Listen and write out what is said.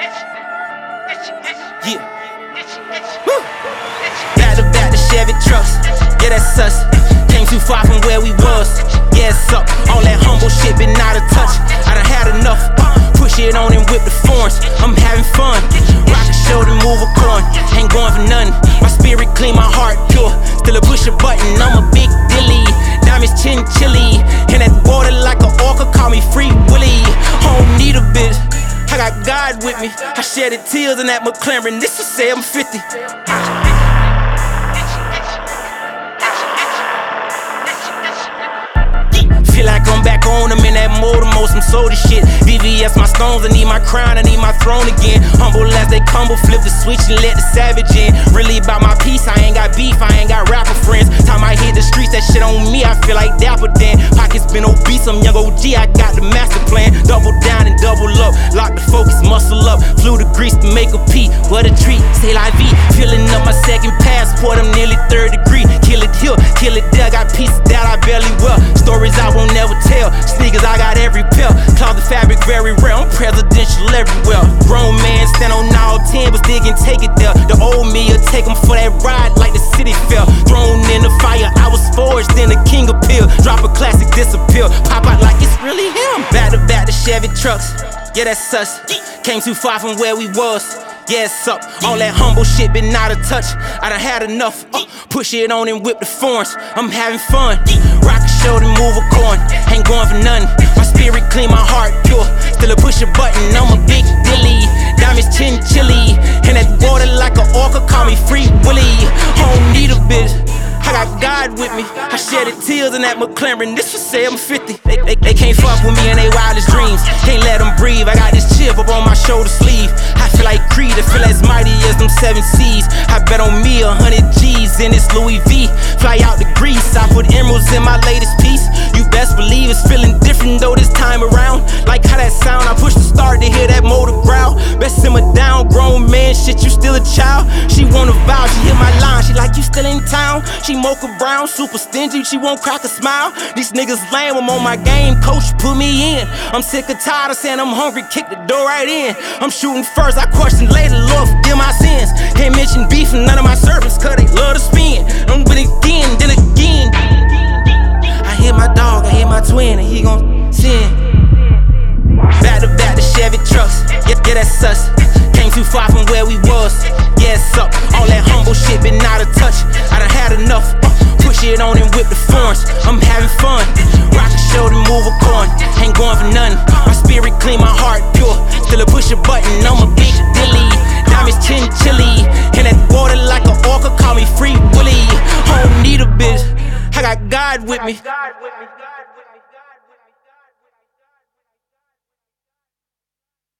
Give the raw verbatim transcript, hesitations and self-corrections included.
Yeah. Woo. Back to back the Chevy trucks. Yeah, that's us. Came too far from where we was. Yeah, it's up. All that humble shit been out of touch. I done had enough. Push it on and whip the forms. I'm having fun. Rock a shoulder, move a coin. Ain't going for nothing. My spirit clean, my heart pure. Still a push a button. I'm a big dilly. Diamonds chin chili. In that water like a orca. Call me Free Willy. I don't need a bitch. I got God with me. I shedded tears in that McLaren. This will say I'm fifty. Feel like I'm back on them in that Motormo, some soda shit. V V S my stones, I need my crown, I need my throne again. Humble as they crumble, flip the switch and let the savage in. Really about my peace, I ain't got beef, I ain't got rapper friends. Time I hit the streets, that shit on me, I feel like Dapper Dan. Pockets been obese, I'm young O G, I got the master plan. Double down and double up, lock the focus, muscle up. Flew to Greece to make a P, what a treat, say la vie. Filling up my second passport, I'm nearly third degree. Kill it here, kill it there, got pieces that I barely wear. Stories I won't never tell. Sneakers, I got every pair. Cloth the fabric very rare. I'm presidential everywhere. Grown man stand on all ten, but still can take it there. The old me will take them for that ride like the city fair. Thrown in the fire, I was forged in the king appeal. Drop a classic, disappear. Pop out like it's really him. Back to back the Chevy trucks. Yeah, that's us. Came too far from where we was. Yeah, it's up. All that humble shit been out of touch. I done had enough. Uh, push it on and whip the forms. I'm having fun. Rock a shoulder, move a coin. Ain't going for nothing. My spirit clean, my heart pure. Still a push a button. I'm a big dilly. Diamonds chin chili. In that water like a orca. Call me Free Willy. I don't need a bitch. I got God with me. I shedded tears in that McLaren. This will say I'm fifty. They, they, they can't fuck with me in their wildest dreams. Can't let them breathe. I got this chip up on my shoulder sleeve. I feel like Creed. I feel as mighty as them seven seas. I bet on me a hundred G's in this Louis V. Fly out to Greece. I put emeralds in my latest piece. You best believe it's feeling different though this time around. Like how that sound. I push the start to hear that motor growl. Best simmer down, grown man. Shit, you still a child. She wanna vow. She hit my line. She like, you still in town? She mocha brown, super stingy, she won't crack a smile. These niggas lame, I'm on my game, coach put me in. I'm sick or tired of saying I'm hungry, kick the door right in. I'm shooting first, I question later, Lord forgive my sins. Can't mention beef and none of my servants, cause they love to spin. I'm with again, then again. I hear my dog, I hear my twin, and he gon' sin. Back to back the Chevy trucks, yeah, yeah that's us. Came too far from where we was, yeah it's up. All that humble shit been out of touch. I done had enough. Push it on and whip the forms. I'm having fun. Rock a shoulder, move a coin. Ain't going for nothing. My spirit clean, my heart pure. Still a push a button. I'm a big dilly. Diamonds chin chili. In that water like a orca. Call me Free Willy. I don't need a bitch. I got God with me.